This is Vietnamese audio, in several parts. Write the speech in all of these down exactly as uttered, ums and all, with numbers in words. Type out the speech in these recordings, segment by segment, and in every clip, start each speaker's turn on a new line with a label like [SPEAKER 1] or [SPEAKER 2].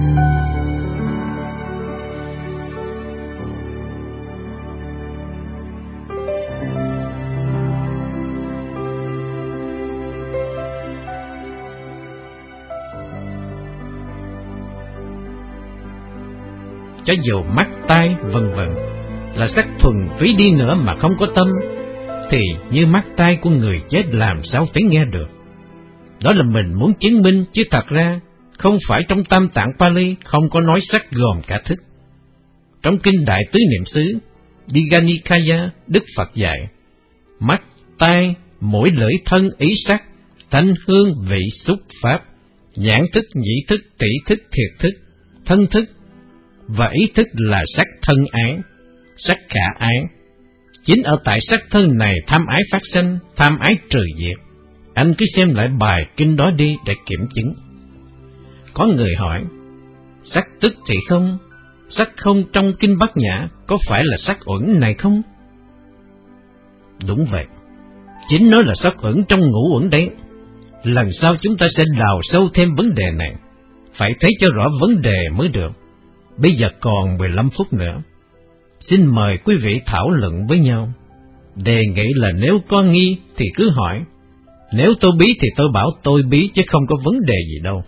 [SPEAKER 1] Cho dù mắt, tai, vân vân là sắc thuần túy đi nữa mà không có tâm, thì như mắt tai của người chết làm sao thể nghe được. Đó là mình muốn chứng minh, chứ thật ra không phải trong Tam Tạng Pali không có nói sắc gồm cả thức. Trong kinh Đại Tứ Niệm xứ Digha Nikaya, Đức Phật dạy: mắt, tai, mũi, lưỡi, thân, ý sắc, thanh hương, vị, xúc, pháp, nhãn thức, nhĩ thức, tỷ thức, thiệt thức, thân thức và ý thức là sắc thân ái, sắc khả ái. Chính ở tại sắc thân này tham ái phát sinh, tham ái trừ diệt. Anh cứ xem lại bài kinh đó đi để kiểm chứng. Có người hỏi, sắc tức thì không, sắc không trong kinh Bát Nhã có phải là sắc uẩn này không? Đúng vậy, chính nó là sắc uẩn trong ngũ uẩn đấy. Lần sau chúng ta sẽ đào sâu thêm vấn đề này, phải thấy cho rõ vấn đề mới được. Bây giờ còn mười lăm phút nữa, xin mời quý vị thảo luận với nhau. Đề nghị là nếu có nghi thì cứ hỏi, nếu tôi bí thì tôi bảo tôi bí chứ không có vấn đề gì đâu.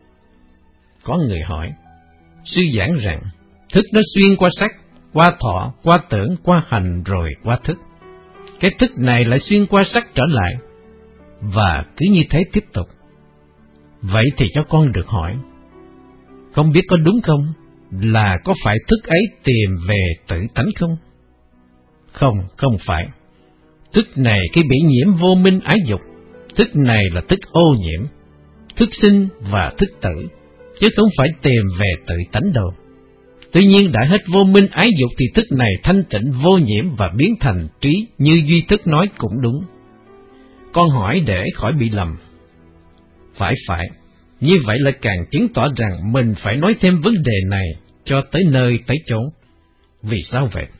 [SPEAKER 1] Có người hỏi, sư giảng rằng thức nó xuyên qua sắc, qua thọ, qua tưởng, qua hành rồi qua thức. Cái thức này lại xuyên qua sắc trở lại, và cứ như thế tiếp tục. Vậy thì cho con được hỏi, không biết có đúng không? Là có phải thức ấy tìm về tự tánh không? Không, không phải. Thức này khi bị nhiễm vô minh ái dục, thức này là thức ô nhiễm, thức sinh và thức tử, chứ không phải tìm về tự tánh đâu. Tuy nhiên đã hết vô minh ái dục thì thức này thanh tịnh vô nhiễm và biến thành trí, như Duy Thức nói cũng đúng. Con hỏi để khỏi bị lầm. Phải phải, như vậy là càng chứng tỏ rằng mình phải nói thêm vấn đề này cho tới nơi tới chốn. Vì sao vậy?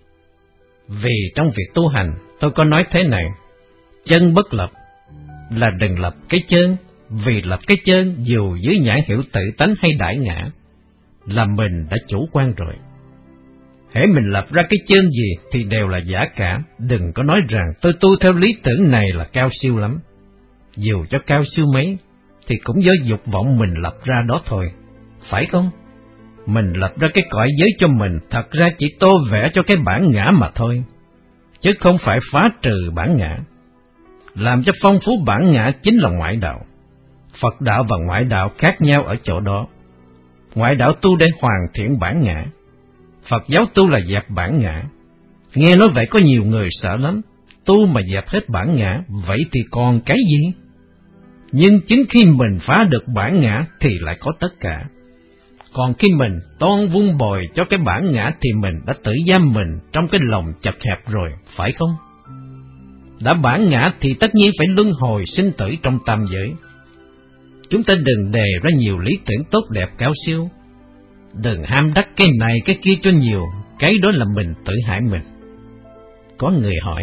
[SPEAKER 1] Vì trong việc tu hành, tôi có nói thế này: chân bất lập là đừng lập cái chân, vì lập cái chân dù dưới nhãn hiệu tự tánh hay đại ngã là mình đã chủ quan rồi. Hễ mình lập ra cái chân gì thì đều là giả cả, đừng có nói rằng tôi tu theo lý tưởng này là cao siêu lắm. Dù cho cao siêu mấy thì cũng do dục vọng mình lập ra đó thôi, phải không? Mình lập ra cái cõi giới cho mình, thật ra chỉ tô vẽ cho cái bản ngã mà thôi, chứ không phải phá trừ bản ngã. Làm cho phong phú bản ngã chính là ngoại đạo. Phật đạo và ngoại đạo khác nhau ở chỗ đó. Ngoại đạo tu để hoàn thiện bản ngã, Phật giáo tu là dẹp bản ngã. Nghe nói vậy có nhiều người sợ lắm, tu mà dẹp hết bản ngã, vậy thì còn cái gì? Nhưng chính khi mình phá được bản ngã thì lại có tất cả. Còn khi mình toan vun bồi cho cái bản ngã thì mình đã tự giam mình trong cái lòng chật hẹp rồi, phải không? Đã bản ngã thì tất nhiên phải luân hồi sinh tử trong tam giới. Chúng ta đừng đề ra nhiều lý tưởng tốt đẹp cao siêu, đừng ham đắc cái này cái kia cho nhiều, cái đó là mình tự hại mình. Có người hỏi,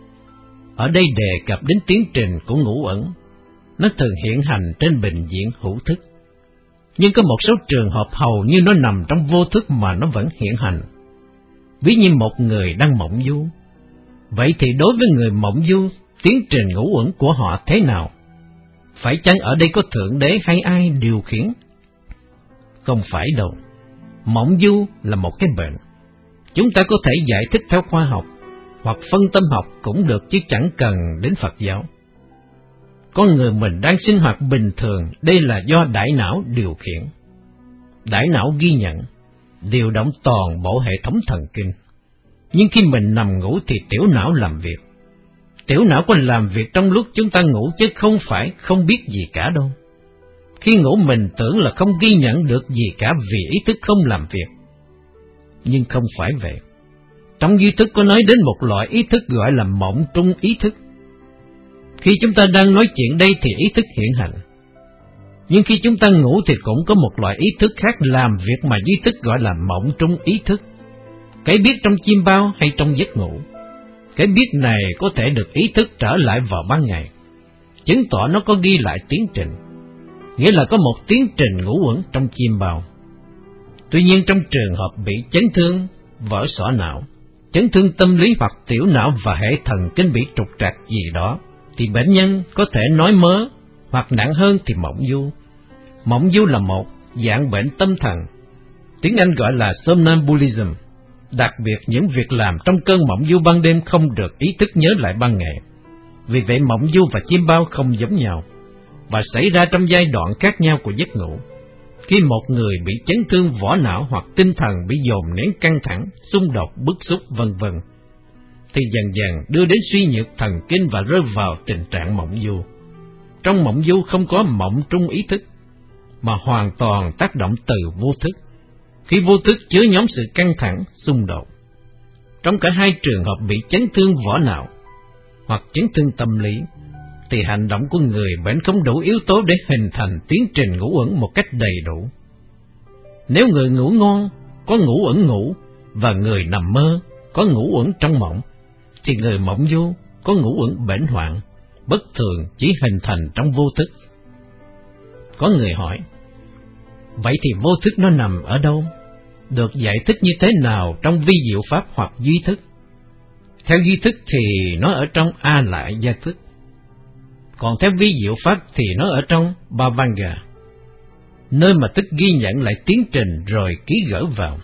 [SPEAKER 1] ở đây đề cập đến tiến trình của ngũ ẩn, nó thường hiện hành trên bình diện hữu thức, nhưng có một số trường hợp hầu như nó nằm trong vô thức mà nó vẫn hiện hành. Ví như một người đang mộng du, vậy thì đối với người mộng du, tiến trình ngũ uẩn của họ thế nào? Phải chăng ở đây có Thượng Đế hay ai điều khiển? Không phải đâu. Mộng du là một cái bệnh. Chúng ta có thể giải thích theo khoa học hoặc phân tâm học cũng được, chứ chẳng cần đến Phật giáo. Con người mình đang sinh hoạt bình thường, đây là do đại não điều khiển. Đại não ghi nhận, điều động toàn bộ hệ thống thần kinh. Nhưng khi mình nằm ngủ thì tiểu não làm việc. Tiểu não có làm việc trong lúc chúng ta ngủ chứ không phải không biết gì cả đâu. Khi ngủ mình tưởng là không ghi nhận được gì cả vì ý thức không làm việc. Nhưng không phải vậy. Trong duy thức có nói đến một loại ý thức gọi là mộng trung ý thức. Khi chúng ta đang nói chuyện đây thì ý thức hiện hành. Nhưng khi chúng ta ngủ thì cũng có một loại ý thức khác làm việc mà duy thức gọi là mộng trung ý thức. Cái biết trong chim bao hay trong giấc ngủ. Cái biết này có thể được ý thức trở lại vào ban ngày, chứng tỏ nó có ghi lại tiến trình. Nghĩa là có một tiến trình ngũ uẩn trong chim bao. Tuy nhiên trong trường hợp bị chấn thương vỡ xỏ não, chấn thương tâm lý hoặc tiểu não và hệ thần kinh bị trục trặc gì đó, thì bệnh nhân có thể nói mớ, hoặc nặng hơn thì mộng du. Mộng du là một dạng bệnh tâm thần, tiếng Anh gọi là somnambulism. Đặc biệt những việc làm trong cơn mộng du ban đêm không được ý thức nhớ lại ban ngày. Vì vậy mộng du và chiêm bao không giống nhau, và xảy ra trong giai đoạn khác nhau của giấc ngủ. Khi một người bị chấn thương vỏ não hoặc tinh thần bị dồn nén căng thẳng, xung đột, bức xúc vân vân, thì dần dần đưa đến suy nhược thần kinh và rơi vào tình trạng mộng du. Trong mộng du không có mộng trung ý thức, mà hoàn toàn tác động từ vô thức, khi vô thức chứa nhóm sự căng thẳng, xung đột. Trong cả hai trường hợp bị chấn thương vỏ não hoặc chấn thương tâm lý, thì hành động của người bệnh không đủ yếu tố để hình thành tiến trình ngủ ẩn một cách đầy đủ. Nếu người ngủ ngon, có ngủ ẩn ngủ, và người nằm mơ, có ngủ ẩn trong mộng, thì người mộng du có ngủ ẩn bệnh hoạn, bất thường chỉ hình thành trong vô thức. Có người hỏi, vậy thì vô thức nó nằm ở đâu? Được giải thích như thế nào trong vi diệu pháp hoặc duy thức? Theo duy thức thì nó ở trong A lại gia thức, còn theo vi diệu pháp thì nó ở trong Bhavanga, nơi mà thức ghi nhận lại tiến trình rồi ký gỡ vào.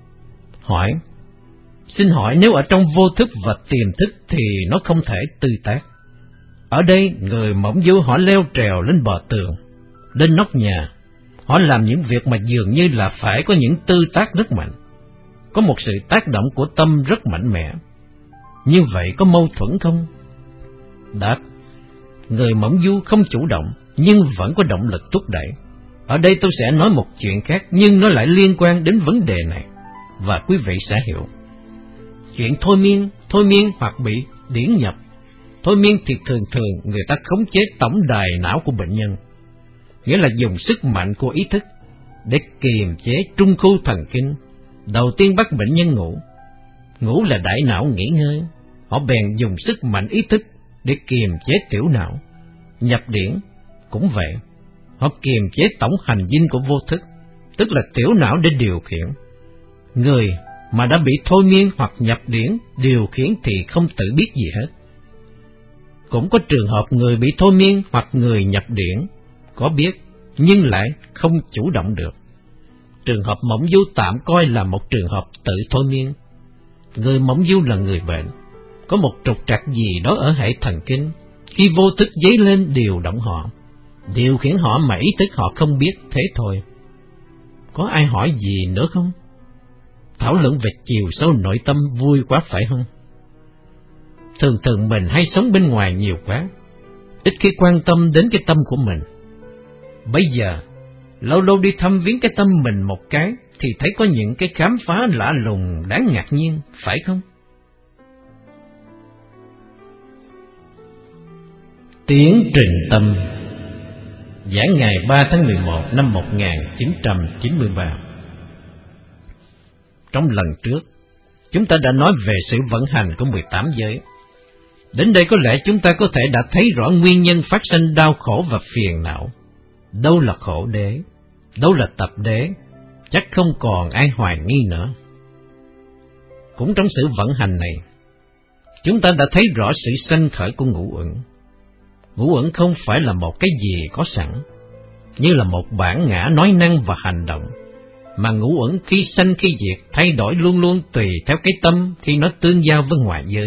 [SPEAKER 1] Hỏi, xin hỏi nếu ở trong vô thức và tiềm thức thì nó không thể tư tác. Ở đây người mộng du họ leo trèo lên bờ tường, lên nóc nhà, họ làm những việc mà dường như là phải có những tư tác rất mạnh, có một sự tác động của tâm rất mạnh mẽ. Như vậy có mâu thuẫn không? Đáp, người mộng du không chủ động nhưng vẫn có động lực thúc đẩy. Ở đây tôi sẽ nói một chuyện khác nhưng nó lại liên quan đến vấn đề này, và quý vị sẽ hiểu. Chuyện thôi miên, thôi miên hoặc bị điển nhập. Thôi miên thì thường thường người ta khống chế tổng đài não của bệnh nhân, nghĩa là dùng sức mạnh của ý thức để kiềm chế trung khu thần kinh. Đầu tiên bắt bệnh nhân ngủ. Ngủ là đại não nghỉ ngơi, họ bèn dùng sức mạnh ý thức để kiềm chế tiểu não. Nhập điển cũng vậy, họ kiềm chế tổng hành dinh của vô thức, tức là tiểu não để điều khiển. Người mà đã bị thôi miên hoặc nhập điển điều khiển thì không tự biết gì hết. Cũng có trường hợp người bị thôi miên hoặc người nhập điển có biết nhưng lại không chủ động được. Trường hợp mộng du tạm coi là một trường hợp tự thôi miên. Người mộng du là người bệnh, có một trục trặc gì đó ở hệ thần kinh, khi vô thức dấy lên điều động họ, điều khiển họ mà ý thức họ không biết, thế thôi. Có ai hỏi gì nữa không? Thảo luận về chiều sâu nội tâm vui quá phải không? Thường thường mình hay sống bên ngoài nhiều quá, ít khi quan tâm đến cái tâm của mình. Bây giờ, lâu lâu đi thăm viếng cái tâm mình một cái, thì thấy có những cái khám phá lạ lùng đáng ngạc nhiên, phải không? Tiến trình tâm. Giảng ngày ba tháng mười một năm một nghìn chín trăm chín mươi ba. Trong lần trước, chúng ta đã nói về sự vận hành của mười tám giới. Đến đây có lẽ chúng ta có thể đã thấy rõ nguyên nhân phát sinh đau khổ và phiền não. Đâu là khổ đế, đâu là tập đế, chắc không còn ai hoài nghi nữa. Cũng trong sự vận hành này, chúng ta đã thấy rõ sự sanh khởi của ngũ uẩn. Ngũ uẩn không phải là một cái gì có sẵn, như là một bản ngã nói năng và hành động, mà ngũ uẩn khi sanh khi diệt thay đổi luôn luôn tùy theo cái tâm khi nó tương giao với ngoại giới.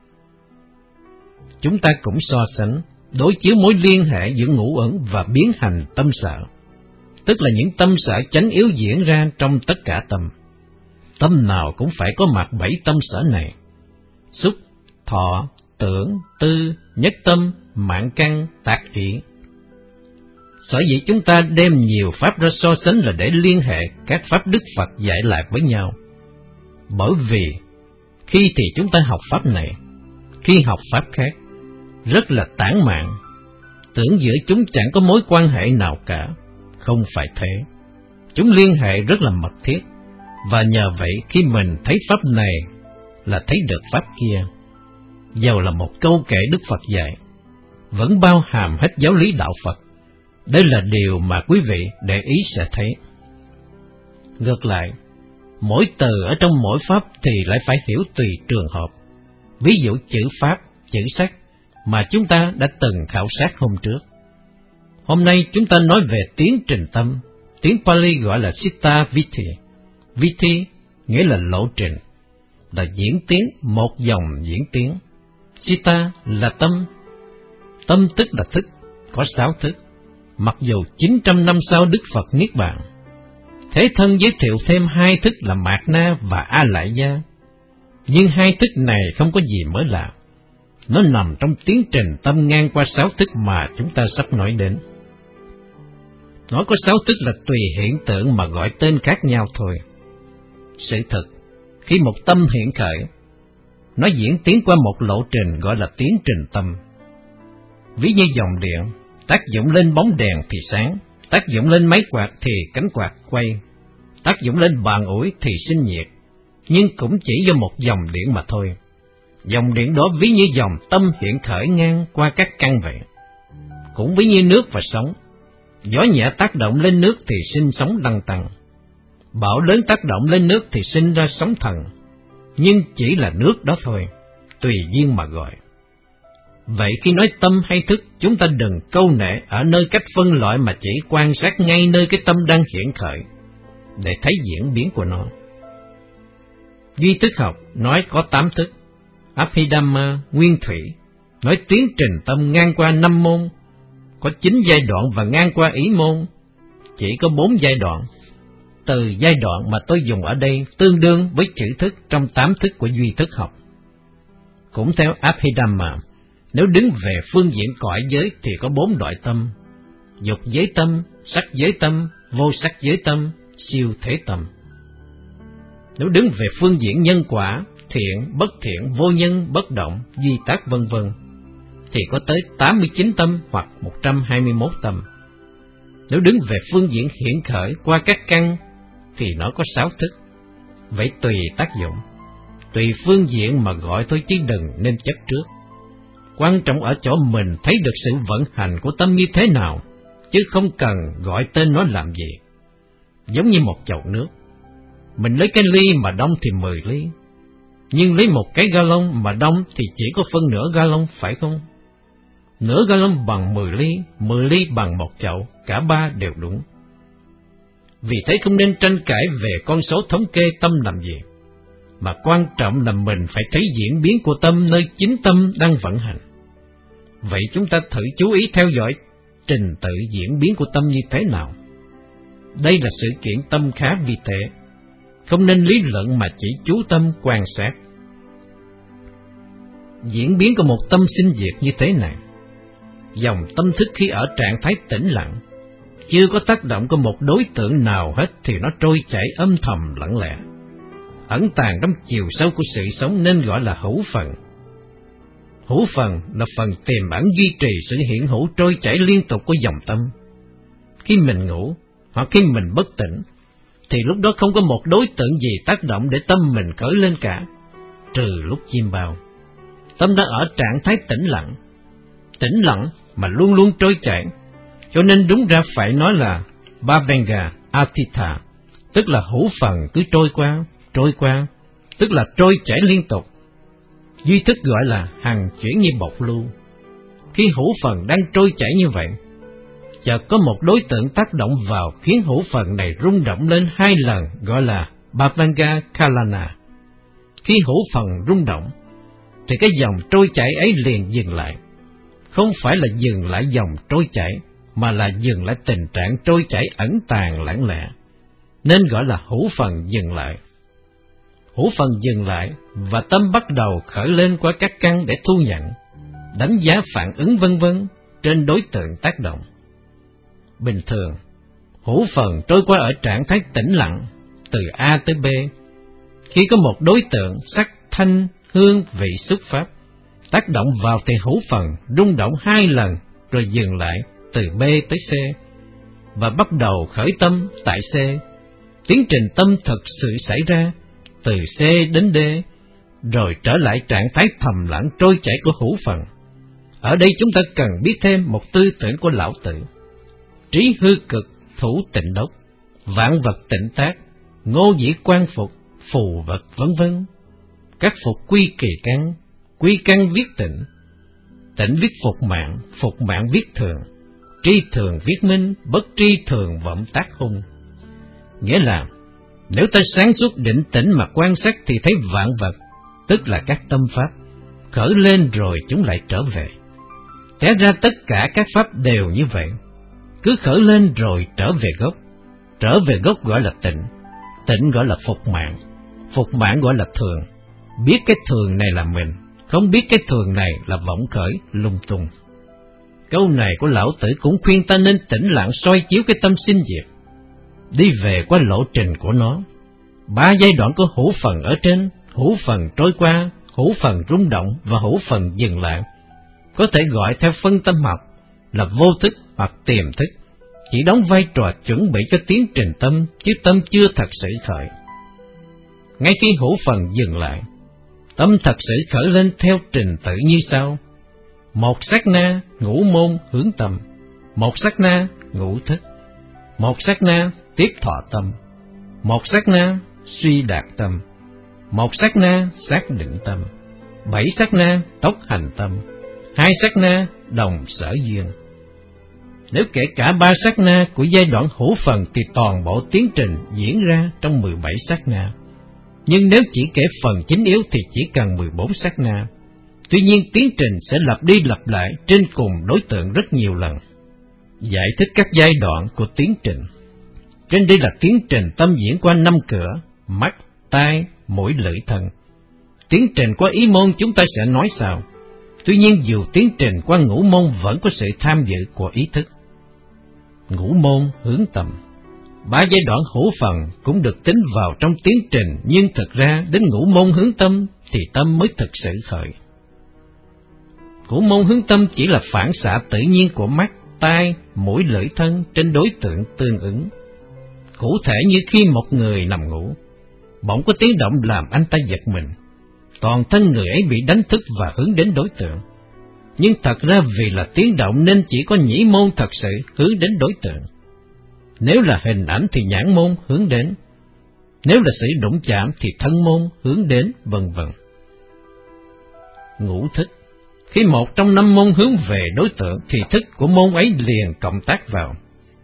[SPEAKER 1] Chúng ta cũng so sánh, đối chiếu mối liên hệ giữa ngũ uẩn và biến hành tâm sở, tức là những tâm sở chánh yếu diễn ra trong tất cả tâm. Tâm nào cũng phải có mặt bảy tâm sở này: xúc, thọ, tưởng, tư, nhất tâm, mạng căn, tác ý. Sở dĩ chúng ta đem nhiều pháp ra so sánh là để liên hệ các pháp Đức Phật dạy lại với nhau. Bởi vì khi thì chúng ta học pháp này, khi học pháp khác, rất là tản mạn, tưởng giữa chúng chẳng có mối quan hệ nào cả. Không phải thế, chúng liên hệ rất là mật thiết, và nhờ vậy khi mình thấy pháp này là thấy được pháp kia. Dầu là một câu kệ Đức Phật dạy, vẫn bao hàm hết giáo lý đạo Phật. Đây là điều mà quý vị để ý sẽ thấy. Ngược lại, mỗi từ ở trong mỗi pháp thì lại phải hiểu tùy trường hợp. Ví dụ chữ pháp, chữ sắc mà chúng ta đã từng khảo sát hôm trước. Hôm nay chúng ta nói về tiến trình tâm, tiếng Pali gọi là Citta Vitti. Vitti nghĩa là lộ trình, là diễn tiến, một dòng diễn tiến. Citta là tâm, tâm tức là thức, có sáu thức. Mặc dù chín trăm năm sau Đức Phật Niết Bàn, Thế Thân giới thiệu thêm hai thức là Mạt Na và A Lại Gia, nhưng hai thức này không có gì mới lạ. Nó nằm trong tiến trình tâm ngang qua sáu thức mà chúng ta sắp nói đến. Nói có sáu thức là tùy hiện tượng mà gọi tên khác nhau thôi. Sự thật, khi một tâm hiện khởi, nó diễn tiến qua một lộ trình gọi là tiến trình tâm. Ví như dòng điện, tác dụng lên bóng đèn thì sáng, tác dụng lên máy quạt thì cánh quạt quay, tác dụng lên bàn ủi thì sinh nhiệt, nhưng cũng chỉ do một dòng điện mà thôi. Dòng điện đó ví như dòng tâm hiện khởi ngang qua các căn vậy. Cũng ví như nước và sóng, gió nhẹ tác động lên nước thì sinh sóng lăn tăn, bão lớn tác động lên nước thì sinh ra sóng thần, nhưng chỉ là nước đó thôi, tùy duyên mà gọi. Vậy khi nói tâm hay thức, chúng ta đừng câu nệ ở nơi cách phân loại mà chỉ quan sát ngay nơi cái tâm đang hiện khởi, để thấy diễn biến của nó. Duy thức học nói có tám thức, Abhidhamma nguyên thủy, nói tiến trình tâm ngang qua năm môn, có chín giai đoạn và ngang qua ý môn, chỉ có bốn giai đoạn. Từ giai đoạn mà tôi dùng ở đây tương đương với chữ thức trong tám thức của duy thức học. Cũng theo Abhidhamma, nếu đứng về phương diện cõi giới thì có bốn loại tâm: dục giới tâm, sắc giới tâm, vô sắc giới tâm, siêu thế tâm. Nếu đứng về phương diện nhân quả, thiện, bất thiện, vô nhân, bất động, duy tác vân vân, thì có tới tám mươi chín tâm hoặc một trăm hai mươi mốt tâm. Nếu đứng về phương diện hiện khởi qua các căn, thì nó có sáu thức. Vậy tùy tác dụng, tùy phương diện mà gọi thôi, chứ đừng nên chấp trước. Quan trọng ở chỗ mình thấy được sự vận hành của tâm như thế nào, chứ không cần gọi tên nó làm gì. Giống như một chậu nước, mình lấy cái ly mà đong thì mười ly, nhưng lấy một cái ga lông mà đong thì chỉ có phân nửa ga lông, phải không? Nửa ga lông bằng mười ly, mười ly bằng một chậu, cả ba đều đúng. Vì thế không nên tranh cãi về con số thống kê tâm làm gì, mà quan trọng là mình phải thấy diễn biến của tâm nơi chính tâm đang vận hành. Vậy chúng ta thử chú ý theo dõi trình tự diễn biến của tâm như thế nào. Đây là sự kiện tâm khá vi tế, không nên lý luận mà chỉ chú tâm quan sát. Diễn biến của một tâm sinh diệt như thế này: dòng tâm thức khi ở trạng thái tĩnh lặng, chưa có tác động của một đối tượng nào hết thì nó trôi chảy âm thầm lặng lẽ, ẩn tàng trong chiều sâu của sự sống, nên gọi là hữu phần. Hữu phần là phần tiềm ẩn duy trì sự hiện hữu trôi chảy liên tục của dòng tâm. Khi mình ngủ hoặc khi mình bất tỉnh, thì lúc đó không có một đối tượng gì tác động để tâm mình khởi lên cả, trừ lúc chim bao. Tâm đã ở trạng thái tĩnh lặng, tĩnh lặng mà luôn luôn trôi chảy, cho nên đúng ra phải nói là Bhavenga Atitha, tức là hữu phần cứ trôi qua, trôi qua, tức là trôi chảy liên tục. Duy thức gọi là hằng chuyển như bộc lưu. Khi hữu phần đang trôi chảy như vậy, chợt có một đối tượng tác động vào khiến hữu phần này rung động lên hai lần, gọi là Bhavanga Kalana. Khi hữu phần rung động, thì cái dòng trôi chảy ấy liền dừng lại. Không phải là dừng lại dòng trôi chảy, mà là dừng lại tình trạng trôi chảy ẩn tàng lặng lẽ, nên gọi là hữu phần dừng lại. Hữu phần dừng lại và tâm bắt đầu khởi lên qua các căn để thu nhận, đánh giá, phản ứng vân vân trên đối tượng tác động. Bình thường, hữu phần trôi qua ở trạng thái tĩnh lặng từ A tới B. Khi có một đối tượng sắc, thanh, hương, vị, xúc, pháp tác động vào thì hữu phần rung động hai lần rồi dừng lại từ B tới C và bắt đầu khởi tâm tại C. Tiến trình tâm thực sự xảy ra từ C đến D, rồi trở lại trạng thái thầm lặng trôi chảy của hữu phần. Ở đây chúng ta cần biết thêm một tư tưởng của Lão Tử: trí hư cực, thủ tịnh đốc, vạn vật tịnh tác, ngô dĩ quan phục, phù vật vân vân. Các phục quy kỳ căn, quy căn viết tịnh, tịnh viết phục mạng, phục mạng viết thường, tri thường viết minh, bất tri thường vọng tác hung. Nghĩa là nếu ta sáng suốt định tĩnh mà quan sát thì thấy vạn vật, tức là các tâm pháp, khởi lên rồi chúng lại trở về. Té ra tất cả các pháp đều như vậy, cứ khởi lên rồi trở về gốc. Trở về gốc gọi là tịnh, tịnh gọi là phục mạng, phục mạng gọi là thường. Biết cái thường này là mình, không biết cái thường này là vọng khởi lung tung. Câu này của lão tử cũng khuyên ta nên tĩnh lặng soi chiếu cái tâm sinh diệt, đi về qua lộ trình của nó. Ba giai đoạn của hữu phần ở trên, hữu phần trôi qua, hữu phần rung động và hữu phần dừng lại, có thể gọi theo phân tâm học là vô thức hoặc tiềm thức, chỉ đóng vai trò chuẩn bị cho tiến trình tâm, chứ tâm chưa thật sự khởi. Ngay khi hữu phần dừng lại, tâm thật sự khởi lên theo trình tự như sau: một sát na ngũ môn hướng tâm, một sát na ngũ thức, một sát na tiếp thọ tâm, một sát na suy đạt tâm, một sát na xác định tâm, bảy sát na tốc hành tâm, hai sát na đồng sở duyên. Nếu kể cả ba sát na của giai đoạn hữu phần thì toàn bộ tiến trình diễn ra trong mười bảy sát na. Nhưng nếu chỉ kể phần chính yếu thì chỉ cần mười bốn sát na. Tuy nhiên tiến trình sẽ lặp đi lặp lại trên cùng đối tượng rất nhiều lần. Giải thích các giai đoạn của tiến trình. Trên đây là tiến trình tâm diễn qua năm cửa: mắt, tai, mũi, lưỡi, thân. Tiến trình qua ý môn chúng ta sẽ nói sau. Tuy nhiên dù tiến trình qua ngũ môn vẫn có sự tham dự của ý thức. Ngũ môn hướng tâm. Ba giai đoạn hữu phần cũng được tính vào trong tiến trình, nhưng thực ra đến ngũ môn hướng tâm thì tâm mới thực sự khởi. Ngũ môn hướng tâm chỉ là phản xạ tự nhiên của mắt, tai, mũi, lưỡi, thân trên đối tượng tương ứng. Cụ thể như khi một người nằm ngủ, bỗng có tiếng động làm anh ta giật mình, toàn thân người ấy bị đánh thức và hướng đến đối tượng. Nhưng thật ra vì là tiếng động nên chỉ có nhĩ môn thật sự hướng đến đối tượng. Nếu là hình ảnh thì nhãn môn hướng đến, nếu là sự đụng chạm thì thân môn hướng đến, vân vân. Ngũ thức. Khi một trong năm môn hướng về đối tượng thì thức của môn ấy liền cộng tác vào.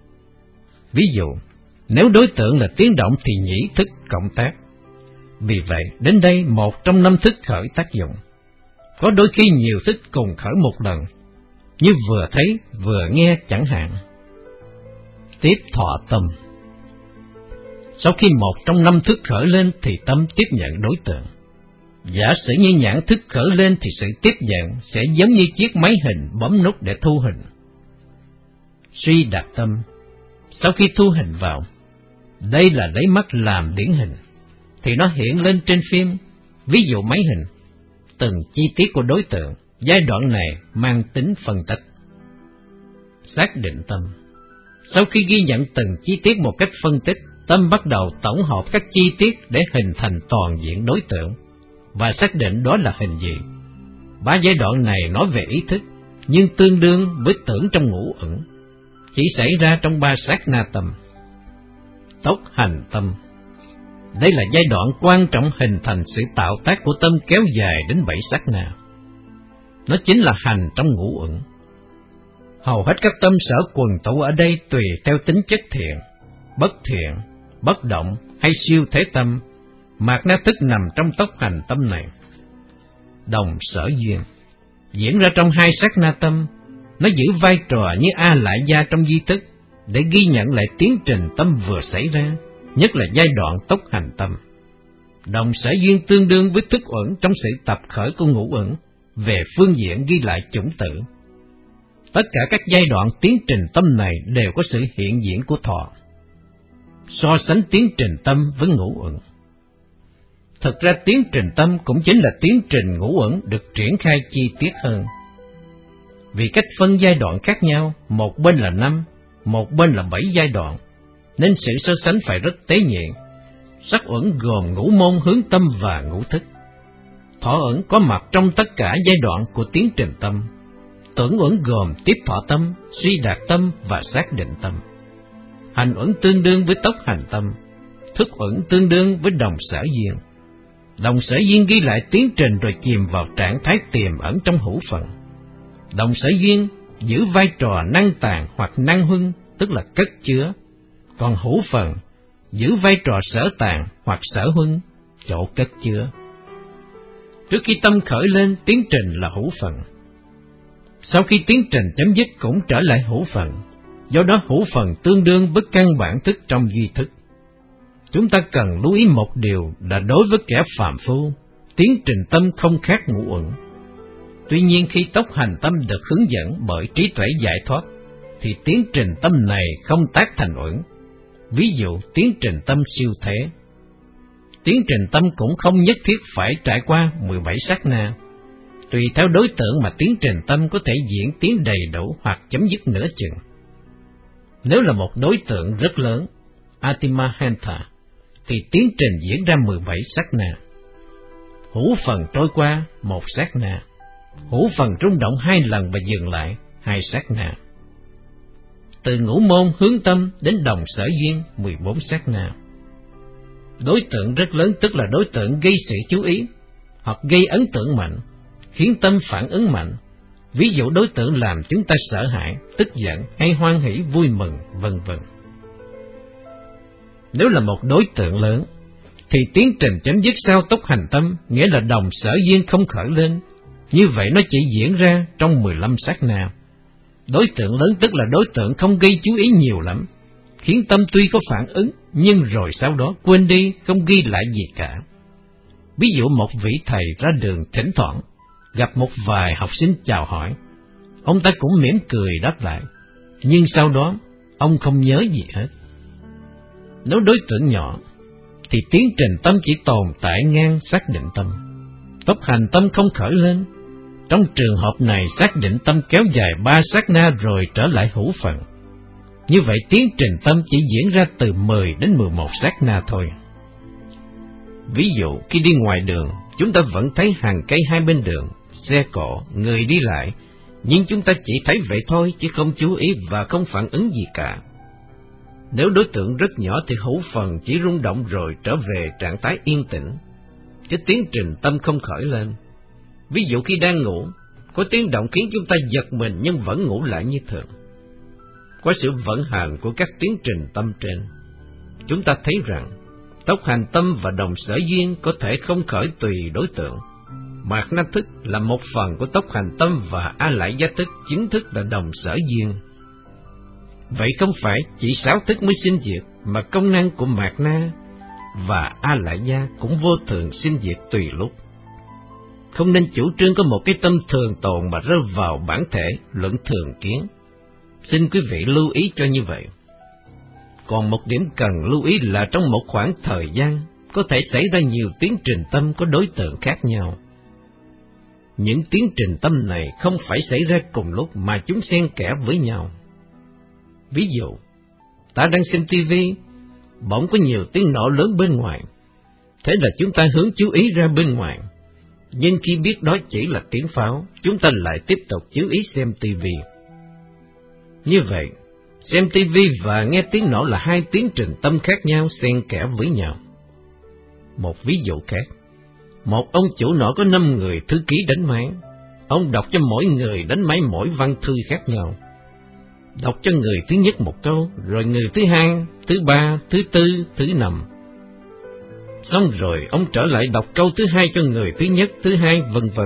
[SPEAKER 1] Ví dụ, nếu đối tượng là tiếng động thì nhĩ thức cộng tác. Vì vậy, đến đây một trong năm thức khởi tác dụng. Có đôi khi nhiều thức cùng khởi một lần, như vừa thấy vừa nghe chẳng hạn. Tiếp thọ tâm. Sau khi một trong năm thức khởi lên thì tâm tiếp nhận đối tượng. Giả sử như nhãn thức khởi lên thì sự tiếp nhận sẽ giống như chiếc máy hình bấm nút để thu hình. Suy đạt tâm. Sau khi thu hình vào, đây là lấy mắt làm điển hình, thì nó hiện lên trên phim, ví dụ máy hình, từng chi tiết của đối tượng. Giai đoạn này mang tính phân tách. Xác định tâm. Sau khi ghi nhận từng chi tiết một cách phân tích, tâm bắt đầu tổng hợp các chi tiết để hình thành toàn diện đối tượng và xác định đó là hình gì. Ba giai đoạn này nói về ý thức, nhưng tương đương với tưởng trong ngũ ẩn, chỉ xảy ra trong ba sát na tâm. Tốc hành tâm. Đây là giai đoạn quan trọng hình thành sự tạo tác của tâm kéo dài đến bảy sát na. Nó chính là hành trong ngũ ẩn. Hầu hết các tâm sở quần tụ ở đây tùy theo tính chất thiện, bất thiện, bất động hay siêu thế tâm, mạt na thức nằm trong tốc hành tâm này. Đồng sở duyên diễn ra trong hai sát na tâm, nó giữ vai trò như A Lại Gia trong duy thức để ghi nhận lại tiến trình tâm vừa xảy ra, nhất là giai đoạn tốc hành tâm. Đồng sở duyên tương đương với thức uẩn trong sự tập khởi của ngũ uẩn, về phương diện ghi lại chủng tử. Tất cả các giai đoạn tiến trình tâm này đều có sự hiện diện của thọ. So sánh tiến trình tâm với ngũ uẩn. Thực ra tiến trình tâm cũng chính là tiến trình ngũ uẩn được triển khai chi tiết hơn. Vì cách phân giai đoạn khác nhau, một bên là năm, một bên là bảy giai đoạn, nên sự so sánh phải rất tế nhị. Sắc uẩn gồm ngũ môn hướng tâm và ngũ thức. Thọ uẩn có mặt trong tất cả giai đoạn của tiến trình tâm. Tưởng uẩn gồm tiếp thọ tâm, suy đạt tâm và xác định tâm. Hành uẩn tương đương với tốc hành tâm. thức uẩn tương đương với đồng sở duyên. Đồng sở duyên ghi lại tiến trình rồi chìm vào trạng thái tiềm ẩn trong hữu phần. Đồng sở duyên giữ vai trò năng tàng hoặc năng huân, tức là cất chứa, còn hữu phần giữ vai trò sở tàng hoặc sở huân, chỗ cất chứa. Trước khi tâm khởi lên, tiến trình là hữu phần. Sau khi tiến trình chấm dứt cũng trở lại hữu phần, do đó hữu phần tương đương với căn bản thức trong duy thức. Chúng ta cần lưu ý một điều là đối với kẻ phàm phu, tiến trình tâm không khác ngũ uẩn. Tuy nhiên khi tốc hành tâm được hướng dẫn bởi trí tuệ giải thoát, thì tiến trình tâm này không tác thành uẩn. Ví dụ tiến trình tâm siêu thế. Tiến trình tâm cũng không nhất thiết phải trải qua mười bảy sát na. Tùy theo đối tượng mà tiến trình tâm có thể diễn tiến đầy đủ hoặc chấm dứt nửa chừng. Nếu là một đối tượng rất lớn, Atimahanta, thì tiến trình diễn ra mười bảy sát na. Hữu phần trôi qua một sát na, hữu phần rung động hai lần và dừng lại hai sát na. Từ ngũ môn hướng tâm đến đồng sở duyên mười bốn sát na. Đối tượng rất lớn tức là đối tượng gây sự chú ý hoặc gây ấn tượng mạnh, khiến tâm phản ứng mạnh. Ví dụ đối tượng làm chúng ta sợ hãi, tức giận hay hoan hỷ, vui mừng, vân vân. Nếu là một đối tượng lớn, thì tiến trình chấm dứt sau tốc hành tâm, nghĩa là đồng sở duyên không khởi lên. Như vậy nó chỉ diễn ra trong mười lăm sát na. Đối tượng lớn tức là đối tượng không gây chú ý nhiều lắm, khiến tâm tuy có phản ứng, nhưng rồi sau đó quên đi, không ghi lại gì cả. Ví dụ một vị thầy ra đường thỉnh thoảng, gặp một vài học sinh chào hỏi, ông ta cũng mỉm cười đáp lại, nhưng sau đó ông không nhớ gì hết. Nếu đối tượng nhỏ, thì tiến trình tâm chỉ tồn tại ngang xác định tâm, tốc hành tâm không khởi lên. Trong trường hợp này, xác định tâm kéo dài ba sát na rồi trở lại hữu phần. Như vậy tiến trình tâm chỉ diễn ra từ mười đến mười một sát na thôi. Ví dụ khi đi ngoài đường, chúng ta vẫn thấy hàng cây hai bên đường, xe cộ, người đi lại, nhưng chúng ta chỉ thấy vậy thôi chứ không chú ý và không phản ứng gì cả. Nếu đối tượng rất nhỏ thì hữu phần chỉ rung động rồi trở về trạng thái yên tĩnh, chứ tiến trình tâm không khởi lên. Ví dụ khi đang ngủ, có tiếng động khiến chúng ta giật mình nhưng vẫn ngủ lại như thường. Qua sự vận hành của các tiến trình tâm trên, chúng ta thấy rằng tốc hành tâm và đồng sở duyên có thể không khởi tùy đối tượng. Mạt na thức là một phần của tốc hành tâm và a lại gia thức chính thức là đồng sở duyên. Vậy không phải chỉ sáu thức mới sinh diệt, mà công năng của mạt na và a lại gia cũng vô thường sinh diệt tùy lúc. Không nên chủ trương có một cái tâm thường tồn mà rơi vào bản thể luận thường kiến. Xin quý vị lưu ý cho như vậy. Còn một điểm cần lưu ý là trong một khoảng thời gian có thể xảy ra nhiều tiến trình tâm có đối tượng khác nhau. Những tiến trình tâm này không phải xảy ra cùng lúc mà chúng xen kẽ với nhau. Ví dụ, ta đang xem tivi, bỗng có nhiều tiếng nổ lớn bên ngoài. Thế là chúng ta hướng chú ý ra bên ngoài. Nhưng khi biết đó chỉ là tiếng pháo, chúng ta lại tiếp tục chú ý xem tivi. Như vậy, xem tivi và nghe tiếng nổ là hai tiến trình tâm khác nhau xen kẽ với nhau. Một ví dụ khác, một ông chủ nổi có năm người thư ký đánh máy. Ông đọc cho mỗi người đánh máy mỗi văn thư khác nhau. Đọc cho người thứ nhất một câu, rồi người thứ hai, thứ ba, thứ tư, thứ năm. Xong rồi ông trở lại đọc câu thứ hai cho người thứ nhất, thứ hai, vân vân.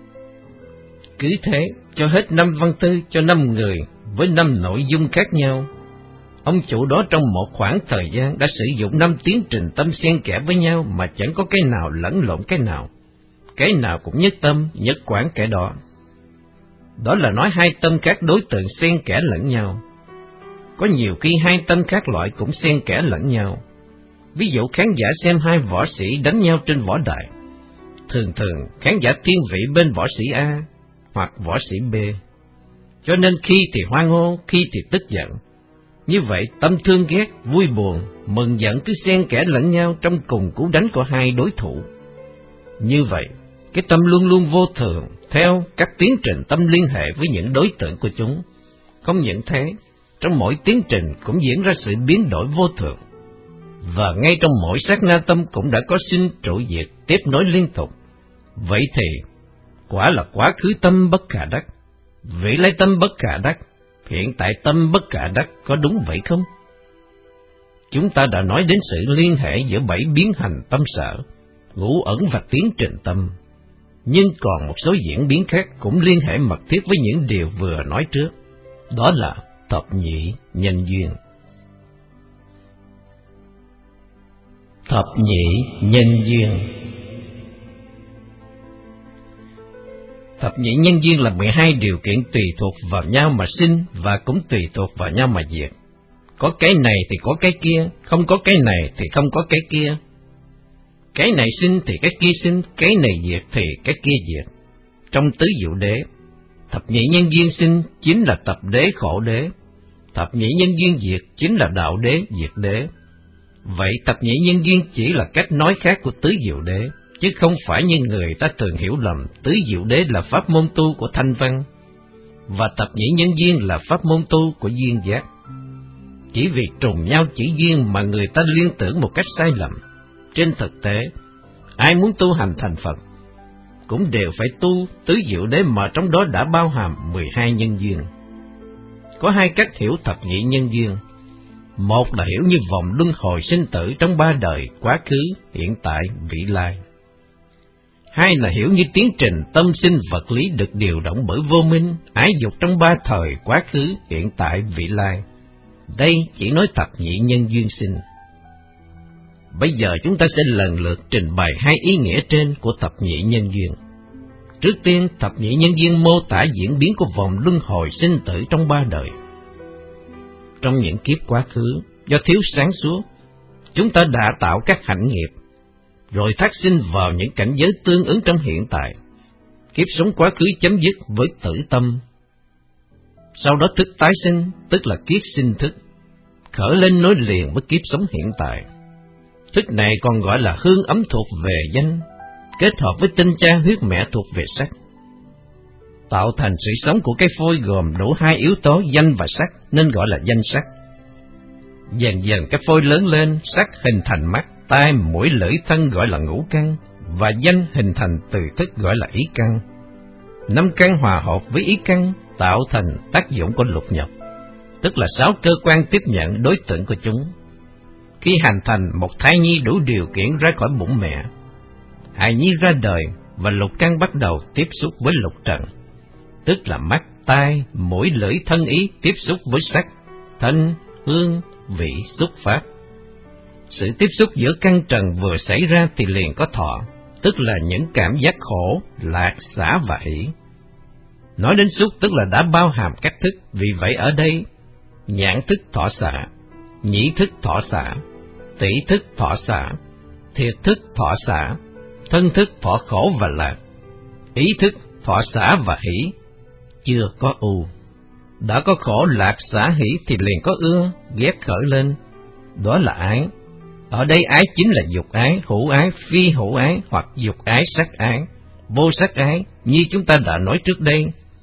[SPEAKER 1] Cứ thế, cho hết năm văn thư cho năm người với năm nội dung khác nhau. Ông chủ đó trong một khoảng thời gian đã sử dụng năm tiến trình tâm xen kẽ với nhau mà chẳng có cái nào lẫn lộn cái nào. Cái nào cũng nhất tâm, nhất quán cái đó. Đó là nói hai tâm các đối tượng xen kẽ lẫn nhau. Có nhiều khi hai tâm các loại cũng xen kẽ lẫn nhau. Ví dụ khán giả xem hai võ sĩ đánh nhau trên võ đài. Thường thường khán giả thiên vị bên võ sĩ A hoặc võ sĩ B. Cho nên khi thì hoan hô, khi thì tức giận. Như vậy tâm thương ghét, vui buồn, mừng giận cứ xen kẽ lẫn nhau trong cùng cú đánh của hai đối thủ. Như vậy, cái tâm luôn luôn vô thường, theo các tiến trình tâm liên hệ với những đối tượng của chúng. Không những thế, trong mỗi tiến trình cũng diễn ra sự biến đổi vô thường. và ngay trong mỗi sát na tâm cũng đã có sinh trụ diệt tiếp nối liên tục. Vậy thì, quả là quá khứ tâm bất khả đắc, vị lai tâm bất khả đắc, hiện tại tâm bất khả đắc, có đúng vậy không? Chúng ta đã nói đến sự liên hệ giữa bảy biến hành tâm sở, ngũ ẩn và tiến trình tâm, nhưng còn một số diễn biến khác cũng liên hệ mật thiết với những điều vừa nói trước, đó là thập nhị nhân duyên. Thập nhị nhân duyên. Thập nhị nhân duyên là mười hai điều kiện tùy thuộc vào nhau mà sinh và cũng tùy thuộc vào nhau mà diệt. Có cái này thì có cái kia, không có cái này thì không có cái kia. Cái này sinh thì cái kia sinh, cái này diệt thì cái kia diệt. Trong tứ diệu đế, thập nhị nhân duyên sinh chính là tập đế khổ đế, thập nhị nhân duyên diệt chính là đạo đế diệt đế. Vậy thập nhị nhân duyên chỉ là cách nói khác của tứ diệu đế, chứ không phải như người ta thường hiểu lầm tứ diệu đế là pháp môn tu của Thanh Văn, và thập nhị nhân duyên là pháp môn tu của duyên giác. Chỉ vì trùng nhau chữ duyên mà người ta liên tưởng một cách sai lầm. Trên thực tế, ai muốn tu hành thành Phật cũng đều phải tu tứ diệu đế mà trong đó đã bao hàm mười hai nhân duyên. Có hai cách hiểu thập nhị nhân duyên. Một là hiểu như vòng luân hồi sinh tử trong ba đời, quá khứ, hiện tại, vị lai. Hai là hiểu như tiến trình tâm sinh vật lý được điều động bởi vô minh, ái dục trong ba thời, quá khứ, hiện tại, vị lai. Đây chỉ nói thập nhị nhân duyên sinh. Bây giờ chúng ta sẽ lần lượt trình bày hai ý nghĩa trên của thập nhị nhân duyên. Trước tiên, thập nhị nhân duyên mô tả diễn biến của vòng luân hồi sinh tử trong ba đời. Trong những kiếp quá khứ, do thiếu sáng suốt, chúng ta đã tạo các hạnh nghiệp, rồi thác sinh vào những cảnh giới tương ứng trong hiện tại. Kiếp sống quá khứ chấm dứt với tử tâm. Sau đó thức tái sinh, tức là kiếp sinh thức, khởi lên nối liền với kiếp sống hiện tại. Thức này còn gọi là hương ấm thuộc về danh, kết hợp với tinh cha huyết mẹ thuộc về sắc, tạo thành sự sống của cái phôi gồm đủ hai yếu tố danh và sắc, nên gọi là danh sắc. Dần dần cái phôi lớn lên, sắc hình thành mắt, tai, mũi, lưỡi, thân gọi là ngũ căn, và danh hình thành từ thức gọi là ý căn. Năm căn hòa hợp với ý căn tạo thành tác dụng của lục nhập, tức là sáu cơ quan tiếp nhận đối tượng của chúng. Khi hành thành, một thai nhi đủ điều kiện ra khỏi bụng mẹ, hài nhi ra đời và lục căn bắt đầu tiếp xúc với lục trần, tức là mắt, tai, mũi, lưỡi, thân, ý tiếp xúc với sắc, thân, hương, vị, xúc, pháp. Sự tiếp xúc giữa căn trần vừa xảy ra thì liền có thọ, tức là những cảm giác khổ, lạc, xả và hỷ. Nói đến xúc tức là đã bao hàm các thức, vì vậy ở đây nhãn thức thọ xả, nhĩ thức thọ xả, tỷ thức thọ xả, thiệt thức thọ xả, thân thức thọ khổ và lạc, ý thức thọ xả và hỷ. Chưa có u, đã có khổ, lạc, xả, hỷ thì liền có ưa, ghét khởi lên, đó là ái. Ở đây ái chính là dục ái, hữu ái, phi hữu ái hoặc dục ái, sắc ái, vô sắc ái, như chúng ta đã nói trước đây.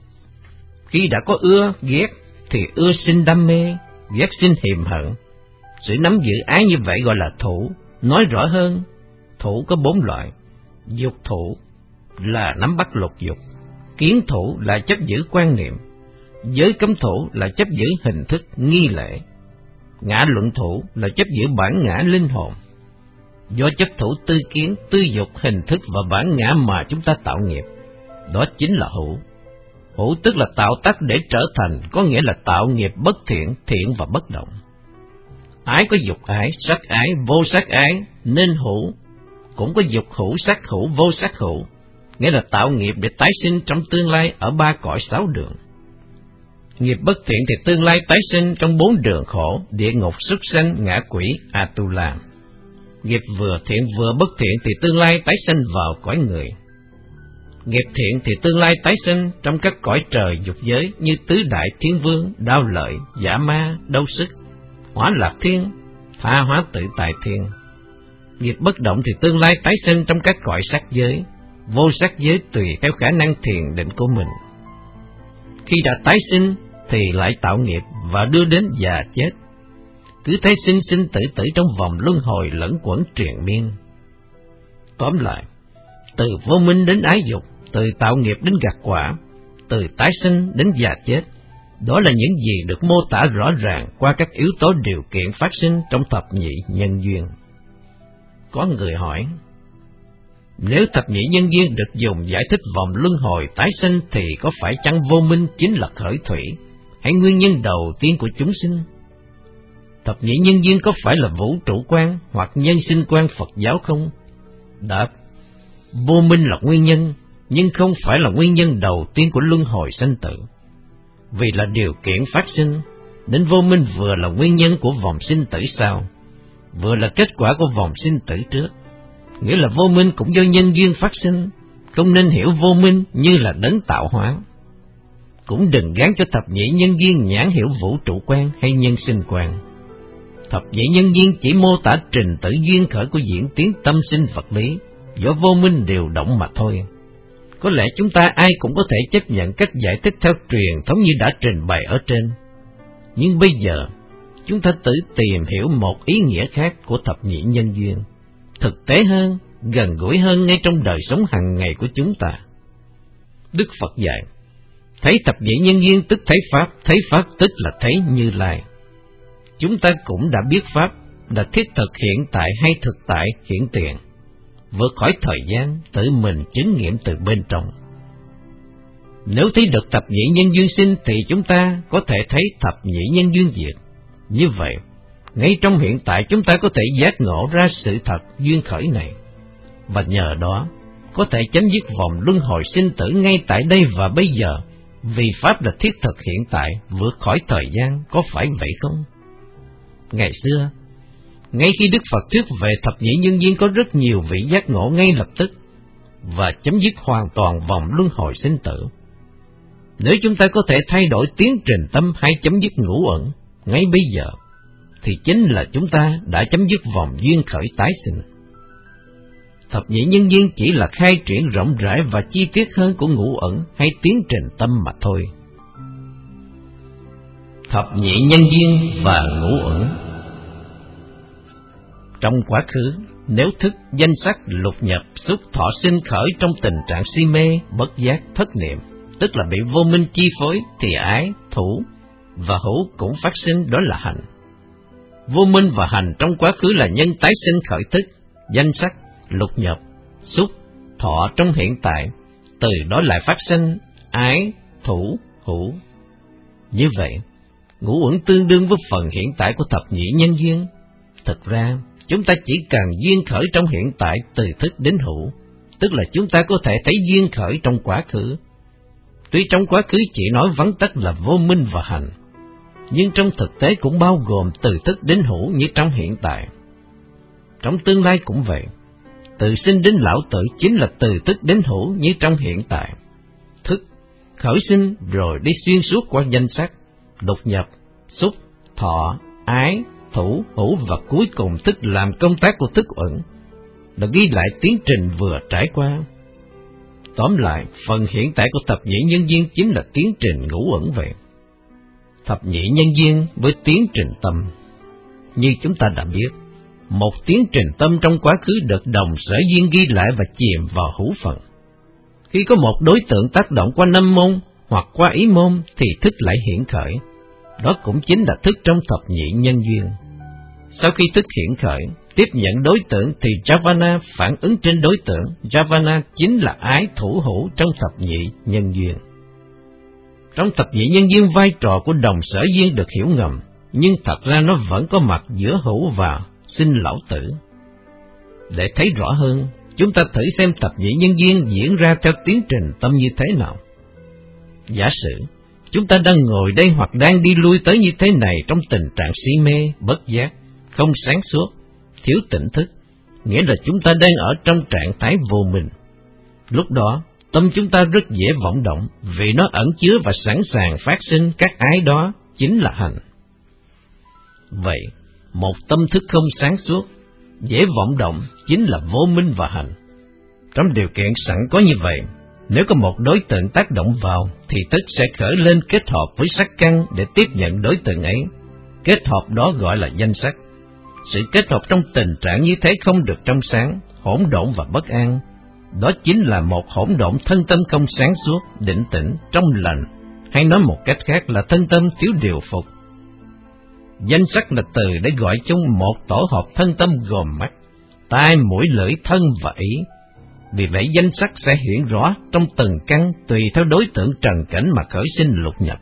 [SPEAKER 1] Khi đã có ưa, ghét thì ưa sinh đam mê, ghét sinh hiềm hận. Sự nắm giữ ái như vậy gọi là thủ. Nói rõ hơn, thủ có bốn loại. Dục thủ là nắm bắt lục dục, kiến thủ là chấp giữ quan niệm, giới cấm thủ là chấp giữ hình thức nghi lễ, ngã luận thủ là chấp giữ bản ngã linh hồn. Do chấp thủ tư kiến, tư dục, hình thức và bản ngã mà chúng ta tạo nghiệp, đó chính là hữu. Hữu tức là tạo tác để trở thành, có nghĩa là tạo nghiệp bất thiện, thiện và bất động. Ái có dục ái, sắc ái, vô sắc ái, nên hữu. Cũng có dục hữu, sắc hữu, vô sắc hữu, nghĩa là tạo nghiệp để tái sinh trong tương lai ở ba cõi sáu đường. Nghiệp bất thiện thì tương lai tái sinh trong bốn đường khổ, địa ngục, súc sanh, ngạ quỷ, Atula. Nghiệp vừa thiện vừa bất thiện thì tương lai tái sinh vào cõi người. Nghiệp thiện thì tương lai tái sinh trong các cõi trời dục giới như tứ đại thiên vương, đao lợi, giả ma, đâu sức, hỏa lạc thiên, tha hóa tự tại thiên. Nghiệp bất động thì tương lai tái sinh trong các cõi sắc giới, vô sắc giới tùy theo khả năng thiền định của mình. Khi đã tái sinh thì lại tạo nghiệp và đưa đến già chết. cứ thấy sinh sinh tử tử trong vòng luân hồi lẫn quẩn triền miên. Tóm lại, từ vô minh đến ái dục, từ tạo nghiệp đến gặt quả, từ tái sinh đến già chết, đó là những gì được mô tả rõ ràng qua các yếu tố điều kiện phát sinh trong thập nhị nhân duyên. Có người hỏi, nếu thập nhị nhân duyên được dùng giải thích vòng luân hồi tái sinh thì có phải chăng vô minh chính là khởi thủy, hay nguyên nhân đầu tiên của chúng sinh? Thập nhị nhân duyên có phải là vũ trụ quan hoặc nhân sinh quan Phật giáo không? Đáp, vô minh là nguyên nhân, nhưng không phải là nguyên nhân đầu tiên của luân hồi sanh tử. Vì là điều kiện phát sinh, nên vô minh vừa là nguyên nhân của vòng sinh tử sau, vừa là kết quả của vòng sinh tử trước. Nghĩa là vô minh cũng do nhân duyên phát sinh, không nên hiểu vô minh như là đấng tạo hóa. Cũng đừng gán cho thập nhị nhân duyên nhãn hiểu vũ trụ quan hay nhân sinh quan. Thập nhị nhân duyên chỉ mô tả trình tự duyên khởi của diễn tiến tâm sinh vật lý, do vô minh điều động mà thôi. Có lẽ chúng ta ai cũng có thể chấp nhận cách giải thích theo truyền thống như đã trình bày ở trên. Nhưng bây giờ, chúng ta tự tìm hiểu một ý nghĩa khác của thập nhị nhân duyên, thực tế hơn, gần gũi hơn ngay trong đời sống hàng ngày của chúng ta. Đức Phật dạy, thấy thập nhị nhân duyên tức thấy Pháp, thấy Pháp tức là thấy Như Lai. Chúng ta cũng đã biết Pháp là thiết thực hiện tại hay thực tại hiện tiền, vượt khỏi thời gian, tự mình chứng nghiệm từ bên trong. Nếu thấy được thập nhị nhân duyên sinh thì chúng ta có thể thấy thập nhị nhân duyên diệt. Như vậy, ngay trong hiện tại chúng ta có thể giác ngộ ra sự thật duyên khởi này, và nhờ đó có thể chấm dứt vòng luân hồi sinh tử ngay tại đây và bây giờ, vì Pháp là thiết thực hiện tại, vượt khỏi thời gian, có phải vậy không? Ngày xưa, ngay khi Đức Phật thuyết về thập nhị nhân duyên có rất nhiều vị giác ngộ ngay lập tức, và chấm dứt hoàn toàn vòng luân hồi sinh tử. Nếu chúng ta có thể thay đổi tiến trình tâm hay chấm dứt ngũ ẩn ngay bây giờ, thì chính là chúng ta đã chấm dứt vòng duyên khởi tái sinh. Thập nhị nhân duyên chỉ là khai triển rộng rãi và chi tiết hơn của ngũ ẩn hay tiến trình tâm mà thôi. Thập nhị nhân duyên và ngũ ẩn. Trong quá khứ, nếu thức, danh sắc, lục nhập, xúc, thọ sinh khởi trong tình trạng si mê, bất giác, thất niệm, tức là bị vô minh chi phối, thì ái, thủ và hữu cũng phát sinh, đó là hành. Vô minh và hành trong quá khứ là nhân tái sinh khởi thức, danh sắc, lục nhập, xúc, thọ trong hiện tại, từ đó lại phát sinh ái, thủ, hữu. Như vậy, ngũ uẩn tương đương với phần hiện tại của thập nhị nhân duyên. Thực ra, chúng ta chỉ cần duyên khởi trong hiện tại từ thức đến hữu, tức là chúng ta có thể thấy duyên khởi trong quá khứ. Tuy trong quá khứ chỉ nói vắn tắt là vô minh và hành, nhưng trong thực tế cũng bao gồm từ thức đến hữu như trong hiện tại. Trong tương lai cũng vậy, từ sinh đến lão tử chính là từ thức đến hữu như trong hiện tại. Thức khởi sinh rồi đi xuyên suốt qua danh sắc, lục nhập, xúc, thọ, ái, thủ, hữu và cuối cùng thức làm công tác của thức uẩn, là ghi lại tiến trình vừa trải qua. Tóm lại, phần hiện tại của thập nhị nhân duyên chính là tiến trình ngũ uẩn vậy. Thập nhị nhân duyên với tiến trình tâm. Như chúng ta đã biết, một tiến trình tâm trong quá khứ được đồng sở duyên ghi lại và chìm vào hữu phận. Khi có một đối tượng tác động qua năm môn hoặc qua ý môn thì thức lại hiện khởi. Đó cũng chính là thức trong thập nhị nhân duyên. Sau khi thức hiện khởi, tiếp nhận đối tượng thì Javana phản ứng trên đối tượng. Javana chính là ái thủ hữu trong thập nhị nhân duyên. Trong thập nhị nhân duyên, vai trò của đồng sở duyên được hiểu ngầm, nhưng thật ra nó vẫn có mặt giữa hữu và sinh lão tử. Để thấy rõ hơn, chúng ta thử xem thập nhị nhân duyên diễn ra theo tiến trình tâm như thế nào. Giả sử, chúng ta đang ngồi đây hoặc đang đi lui tới như thế này trong tình trạng si mê, bất giác, không sáng suốt, thiếu tỉnh thức, nghĩa là chúng ta đang ở trong trạng thái vô minh. Lúc đó, tâm chúng ta rất dễ vọng động, vì nó ẩn chứa và sẵn sàng phát sinh các ái, đó chính là hành. Vậy, một tâm thức không sáng suốt, dễ vọng động chính là vô minh và hành. Trong điều kiện sẵn có như vậy, nếu có một đối tượng tác động vào, thì thức sẽ khởi lên kết hợp với sắc căn để tiếp nhận đối tượng ấy. kết hợp đó gọi là danh sắc. Sự kết hợp trong tình trạng như thế không được trong sáng, hỗn độn và bất an. Đó chính là một hỗn độn thân tâm không sáng suốt, định tĩnh, trong lành, hay nói một cách khác là thân tâm thiếu điều phục. Danh sắc là từ để gọi chung một tổ hợp thân tâm gồm mắt, tai, mũi, lưỡi, thân và ý. Vì vậy danh sắc sẽ hiện rõ trong từng căn tùy theo đối tượng trần cảnh mà khởi sinh lục nhập.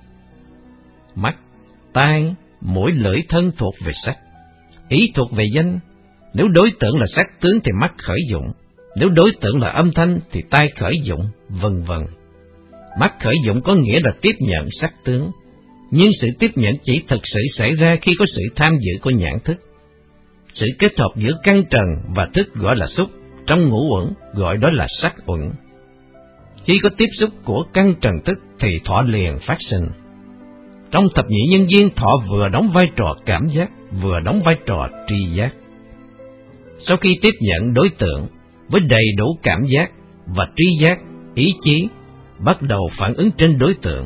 [SPEAKER 1] Mắt, tai, mũi, lưỡi, thân thuộc về sắc, ý thuộc về danh. Nếu đối tượng là sắc tướng thì mắt khởi dụng, nếu đối tượng là âm thanh thì tai khởi dụng, vân vân. Mắt khởi dụng có nghĩa là tiếp nhận sắc tướng, nhưng sự tiếp nhận chỉ thực sự xảy ra khi có sự tham dự của nhãn thức. Sự kết hợp giữa căn trần và thức gọi là xúc, trong ngũ uẩn gọi đó là sắc uẩn. Khi có tiếp xúc của căn trần thức thì thọ liền phát sinh. Trong thập nhị nhân duyên, thọ vừa đóng vai trò cảm giác, vừa đóng vai trò tri giác. Sau khi tiếp nhận đối tượng với đầy đủ cảm giác và tri giác, ý chí bắt đầu phản ứng trên đối tượng.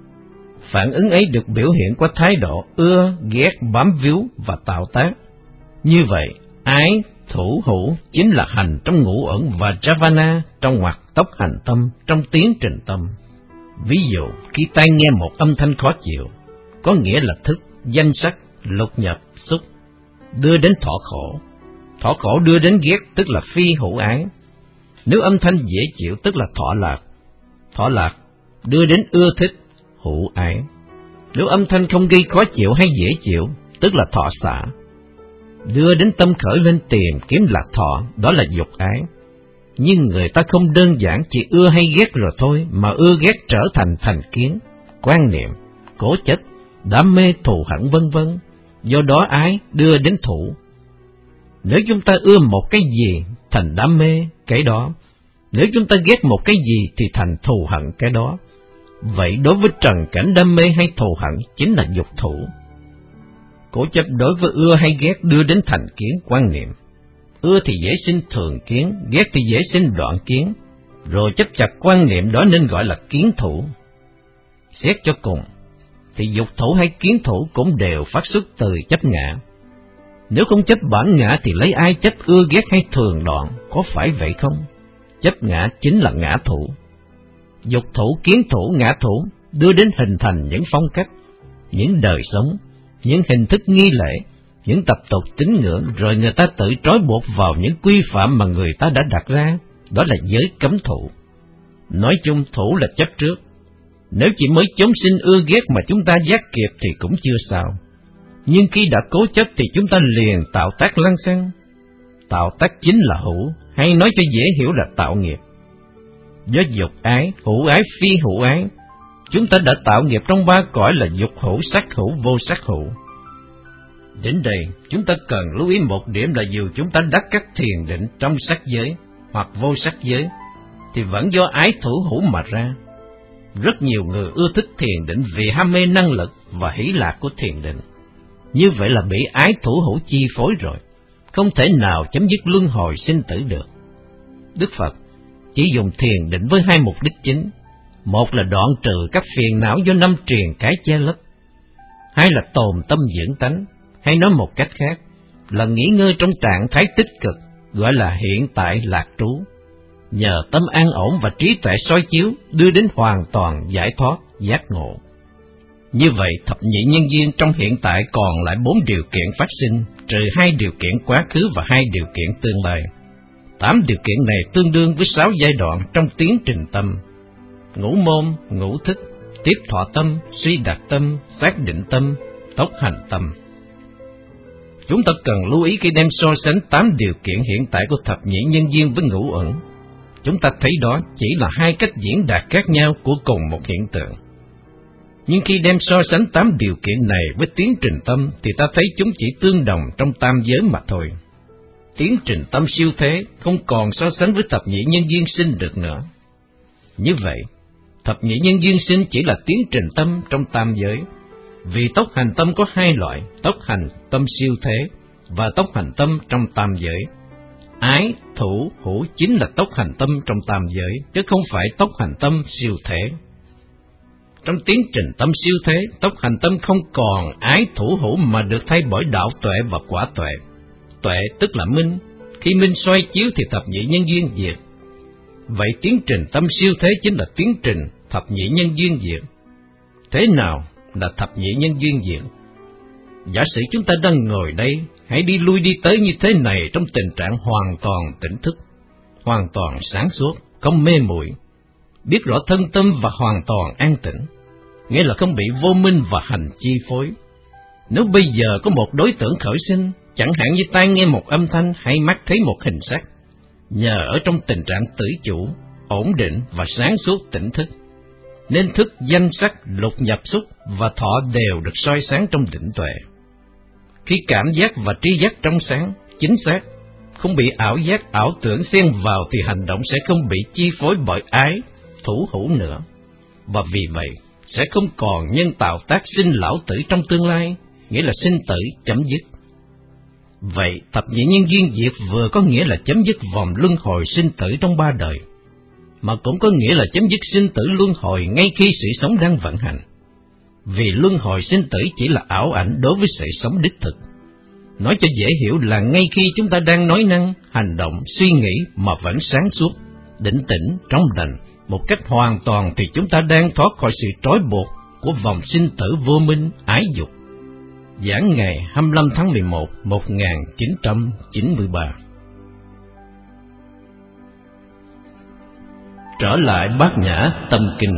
[SPEAKER 1] Phản ứng ấy được biểu hiện qua thái độ ưa, ghét, bám víu và tạo tác. Như vậy, ái, thủ, hữu chính là hành trong ngũ uẩn và Javana trong ngoặc tốc hành tâm trong tiến trình tâm. Ví dụ, khi tai nghe một âm thanh khó chịu, có nghĩa là thức, danh sắc, lục nhập, xúc, đưa đến thọ khổ. Thọ khổ đưa đến ghét, tức là phi hữu ái. Nếu âm thanh dễ chịu, tức là thọ lạc. Thọ lạc đưa đến ưa thích, hữu ái. Nếu âm thanh không gây khó chịu hay dễ chịu, tức là thọ xả. Đưa đến tâm khởi lên tìm kiếm lạc thọ, đó là dục ái. Nhưng người ta không đơn giản chỉ ưa hay ghét rồi thôi, mà ưa ghét trở thành thành kiến, quan niệm, cố chấp, đam mê, thù hận vân vân. Do đó ái đưa đến thủ. Nếu chúng ta ưa một cái gì thành đam mê cái đó, nếu chúng ta ghét một cái gì thì thành thù hận cái đó. Vậy đối với trần cảnh đam mê hay thù hận chính là dục thủ. Cố chấp đối với ưa hay ghét đưa đến thành kiến quan niệm. Ưa thì dễ sinh thường kiến, ghét thì dễ sinh đoạn kiến, rồi chấp chặt quan niệm đó nên gọi là kiến thủ. Xét cho cùng, thì dục thủ hay kiến thủ cũng đều phát xuất từ chấp ngã. Nếu không chấp bản ngã thì lấy ai chấp ưa ghét hay thường đoạn, có phải vậy không? Chấp ngã chính là ngã thủ. Dục thủ, kiến thủ, ngã thủ đưa đến hình thành những phong cách, những đời sống, những hình thức nghi lễ, những tập tục tín ngưỡng, rồi người ta tự trói buộc vào những quy phạm mà người ta đã đặt ra, đó là giới cấm thủ. Nói chung thủ là chấp trước. Nếu chỉ mới chống sinh ưa ghét mà chúng ta giác kịp thì cũng chưa sao. Nhưng khi đã cố chấp thì chúng ta liền tạo tác lăng xăng. Tạo tác chính là hữu, hay nói cho dễ hiểu là tạo nghiệp. Do dục ái, hữu ái, phi hữu ái, chúng ta đã tạo nghiệp trong ba cõi là dục hữu, sắc hữu, vô sắc hữu. Đến đây, chúng ta cần lưu ý một điểm là dù chúng ta đắc các thiền định trong sắc giới hoặc vô sắc giới, thì vẫn do ái thủ hữu mà ra. Rất nhiều người ưa thích thiền định vì ham mê năng lực và hỷ lạc của thiền định. Như vậy là bị ái thủ hữu chi phối rồi, không thể nào chấm dứt luân hồi sinh tử được. Đức Phật chỉ dùng thiền định với hai mục đích chính. Một là đoạn trừ các phiền não do năm triền cái che lấp, hai là tồn tâm dưỡng tánh, hay nói một cách khác là nghỉ ngơi trong trạng thái tích cực, gọi là hiện tại lạc trú. Nhờ tâm an ổn và trí tuệ soi chiếu đưa đến hoàn toàn giải thoát, giác ngộ. Như vậy thập nhị nhân duyên trong hiện tại còn lại bốn điều kiện phát sinh, trừ hai điều kiện quá khứ và hai điều kiện tương lai. Tám điều kiện này tương đương với sáu giai đoạn trong tiến trình tâm: ngũ môn, ngũ thức, tiếp thọ tâm, suy đạt tâm, xác định tâm, tốc hành tâm. Chúng ta cần lưu ý khi đem so sánh tám điều kiện hiện tại của thập nhị nhân duyên với ngũ uẩn. Chúng ta thấy đó chỉ là hai cách diễn đạt khác nhau của cùng một hiện tượng. Nhưng khi đem so sánh tám điều kiện này với tiến trình tâm thì ta thấy chúng chỉ tương đồng trong tam giới mà thôi. Tiến trình tâm siêu thế không còn so sánh với thập nhị nhân duyên sinh được nữa. Như vậy, thập nhị nhân duyên sinh chỉ là tiến trình tâm trong tam giới. Vì tốc hành tâm có hai loại, tốc hành tâm siêu thế và tốc hành tâm trong tam giới. Ái, thủ, hữu chính là tốc hành tâm trong tam giới, chứ không phải tốc hành tâm siêu thế. Trong tiến trình tâm siêu thế, tốc hành tâm không còn ái thủ hữu mà được thay bởi đạo tuệ và quả tuệ. Tuệ tức là minh, khi minh soi chiếu thì thập nhị nhân duyên diệt. Vậy tiến trình tâm siêu thế chính là tiến trình thập nhị nhân duyên diệt. Thế nào là thập nhị nhân duyên diệt? Giả sử chúng ta đang ngồi đây, hãy đi lui đi tới như thế này trong tình trạng hoàn toàn tỉnh thức, hoàn toàn sáng suốt, không mê muội, biết rõ thân tâm và hoàn toàn an tĩnh, nghĩa là không bị vô minh và hành chi phối. Nếu bây giờ có một đối tượng khởi sinh, chẳng hạn như tai nghe một âm thanh hay mắt thấy một hình sắc, nhờ ở trong tình trạng tự chủ, ổn định và sáng suốt tỉnh thức, nên thức danh sắc lục nhập xúc và thọ đều được soi sáng trong định tuệ. Khi cảm giác và tri giác trong sáng, chính xác, không bị ảo giác ảo tưởng xen vào thì hành động sẽ không bị chi phối bởi ái, thủ hữu nữa, và vì vậy sẽ không còn nhân tạo tác sinh lão tử trong tương lai, nghĩa là sinh tử chấm dứt. Vậy thập nhị nhân duyên diệt vừa có nghĩa là chấm dứt vòng luân hồi sinh tử trong ba đời, mà cũng có nghĩa là chấm dứt sinh tử luân hồi ngay khi sự sống đang vận hành. Vì luân hồi sinh tử chỉ là ảo ảnh đối với sự sống đích thực. Nói cho dễ hiểu là ngay khi chúng ta đang nói năng, hành động, suy nghĩ mà vẫn sáng suốt, định tĩnh, trong lành, một cách hoàn toàn thì chúng ta đang thoát khỏi sự trói buộc của vòng sinh tử vô minh, ái dục. Giảng ngày hai mươi lăm tháng mười một năm một nghìn chín trăm chín mươi ba. Trở lại Bát Nhã Tâm Kinh.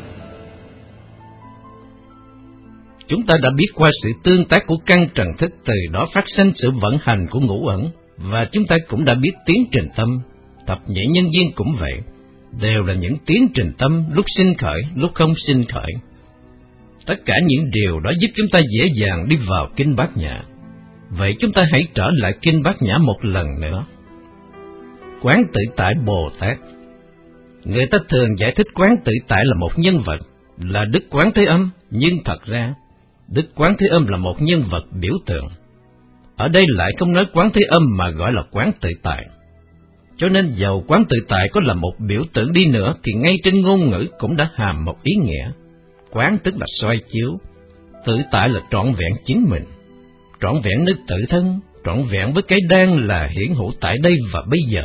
[SPEAKER 1] Chúng ta đã biết qua sự tương tác của căn trần thức, từ đó phát sinh sự vận hành của ngũ ẩn, và chúng ta cũng đã biết tiến trình tâm, thập nhị nhân duyên cũng vậy, đều là những tiến trình tâm lúc sinh khởi, lúc không sinh khởi. Tất cả những điều đó giúp chúng ta dễ dàng đi vào Kinh Bát Nhã. Vậy chúng ta hãy trở lại Kinh Bát Nhã một lần nữa. Quán tự tại Bồ Tát. Người ta thường giải thích Quán tự tại là một nhân vật, là Đức Quán Thế Âm, nhưng thật ra Đức Quán Thế Âm là một nhân vật biểu tượng. Ở đây lại không nói Quán Thế Âm mà gọi là Quán tự tại. Cho nên dầu Quán tự tại có là một biểu tượng đi nữa thì ngay trên ngôn ngữ cũng đã hàm một ý nghĩa. Quán tức là soi chiếu, tự tại là trọn vẹn chính mình, trọn vẹn nơi tự thân, trọn vẹn với cái đang là hiển hữu tại đây và bây giờ.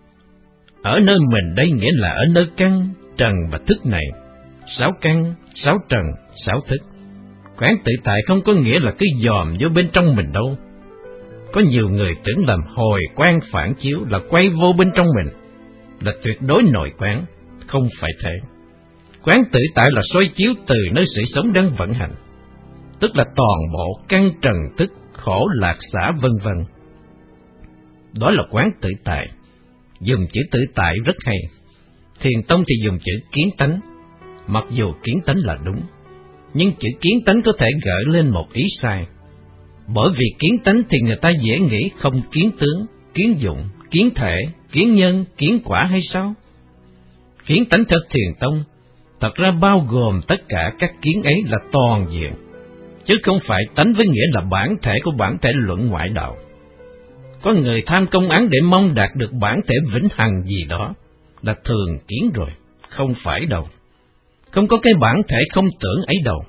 [SPEAKER 1] Ở nơi mình đây nghĩa là ở nơi căn, trần và thức này, sáu căn, sáu trần, sáu thức. Quán tự tại không có nghĩa là cứ dòm vô bên trong mình đâu. Có nhiều người tưởng làm hồi quang phản chiếu là quay vô bên trong mình, là tuyệt đối nội quán, không phải thế. Quán tự tại là soi chiếu từ nơi sự sống đang vận hành, tức là toàn bộ căn trần thức, khổ lạc xả vân vân. Đó là quán tự tại. Dùng chữ tự tại rất hay. Thiền tông thì dùng chữ kiến tánh, mặc dù kiến tánh là đúng, nhưng chữ kiến tánh có thể gợi lên một ý sai. Bởi vì kiến tánh thì người ta dễ nghĩ không kiến tướng, kiến dụng, kiến thể, kiến nhân, kiến quả hay sao? Kiến tánh theo thiền tông thật ra bao gồm tất cả các kiến ấy là toàn diện, chứ không phải tánh với nghĩa là bản thể của bản thể luận ngoại đạo. Có người tham công án để mong đạt được bản thể vĩnh hằng gì đó là thường kiến rồi, không phải đâu. Không có cái bản thể không tưởng ấy đâu.